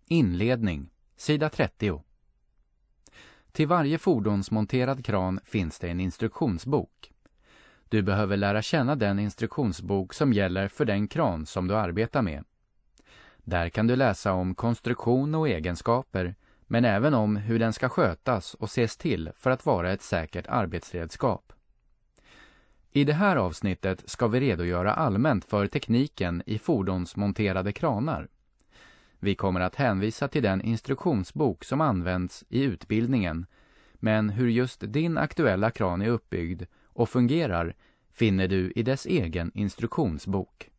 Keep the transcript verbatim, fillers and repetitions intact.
Inledning, sida trettio. Till varje fordonsmonterad kran finns det en instruktionsbok. Du behöver lära känna den instruktionsbok som gäller för den kran som du arbetar med. Där kan du läsa om konstruktion och egenskaper, men även om hur den ska skötas och ses till för att vara ett säkert arbetsredskap. I det här avsnittet ska vi redogöra allmänt för tekniken i fordonsmonterade kranar. Vi kommer att hänvisa till den instruktionsbok som används i utbildningen, men hur just din aktuella kran är uppbyggd och fungerar finner du i dess egen instruktionsbok.